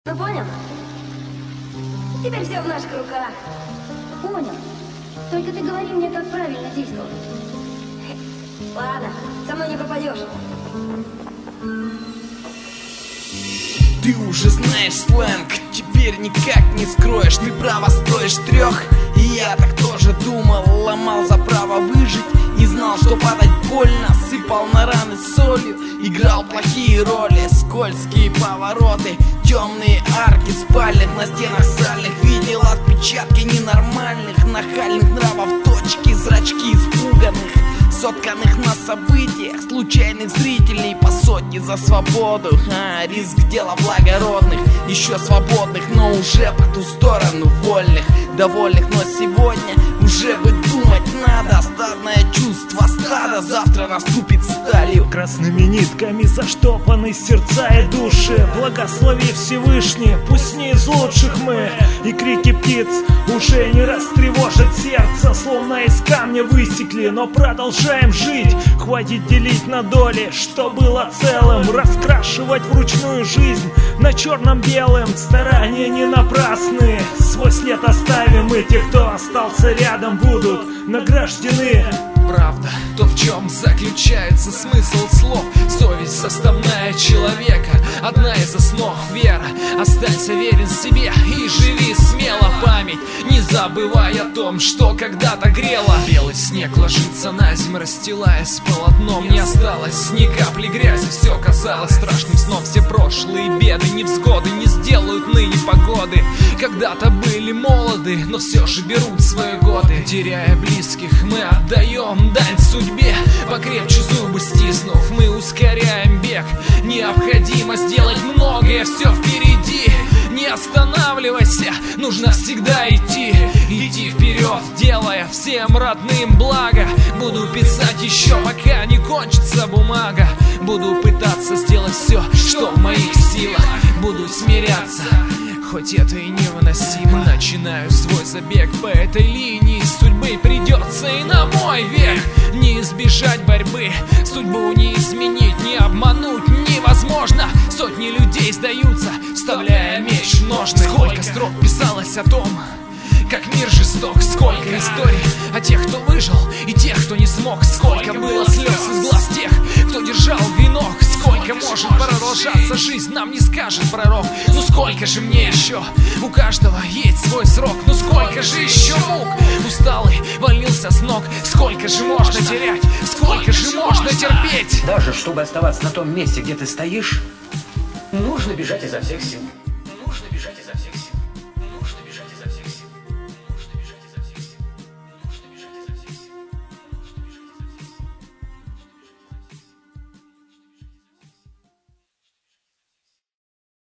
Ну понял? Теперь все в наших руках. Понял. Только ты говори мне, как правильно действовать. Ладно, со мной не пропадешь. Ты уже знаешь сленг, теперь никак не скроешь. Ты право стоишь 3, и я так тоже думал. Ломал за право выжить, не знал, что падать больно. Сыпал на раны солью, играл плохие роли. Скользкие повороты, темные арки спальных, на стенах сальных видел отпечатки ненормальных, нахальных нравов, точки, зрачки испуганных, сотканных на событиях, случайных зрителей по сотне за свободу. Риск дела благородных, еще свободных, но уже по ту сторону вольных, довольных, но сегодня уже бы думать надо. Стадное чувство стада завтра наступит сталью. Красными нитками заштопаны сердца и души. Благослови Всевышний, пусть не из лучших мы. И крики птиц уже не растревожат сердце, словно из камня высекли, но продолжаем жить. Хватит делить на доли, что было целым, раскрашивать вручную жизнь на черном-белым. Старания не напрасны, свой след оставим, и те, кто остался рядом, будут награждены. Правда, то, в чем заключается смысл слов. Совесть составная человека, одна из основ. Вера, останься верен себе и живи смело. Память, не забывай о том, что когда-то грело. Белый снег ложится на землю, расстилаясь полотном. Не осталось ни капли грязи, все казалось страшным сном. Все прошлые беды, невзгоды не сделают ныне погоды. Когда-то были молоды, но все же берут свои годы. Теряя близких, мы отдаем дань судьбе. Покрепче зубы стиснув, мы ускоряем бег. Необходимо сделать многое, все впереди. Не останавливайся, нужно всегда идти. Иди вперед, делая всем родным благо. Буду писать еще, пока не кончится бумага. Буду пытаться сделать все, что в моих силах. Буду смиряться, хоть это и невыносимо. Начинаю свой забег по этой линии судьбы. Придется и на мой век. Не избежать борьбы, судьбу не изменить, не обмануть невозможно. Сотни людей сдаются, вставляя меч в ножны. Сколько строк писалось о том, как мир жесток. Сколько историй о тех, кто выжил, и тех, кто не смог. Сколько было слез из глаз тех, кто держал венок. Сколько может продолжаться жизнь, нам не скажет пророк. Ну сколько же мне еще? У каждого есть свой срок. Ну сколько же еще мук? Усталый, валился с ног. Сколько же можно терять? Сколько же можно терпеть? Даже чтобы оставаться на том месте, где ты стоишь, нужно бежать изо всех сил.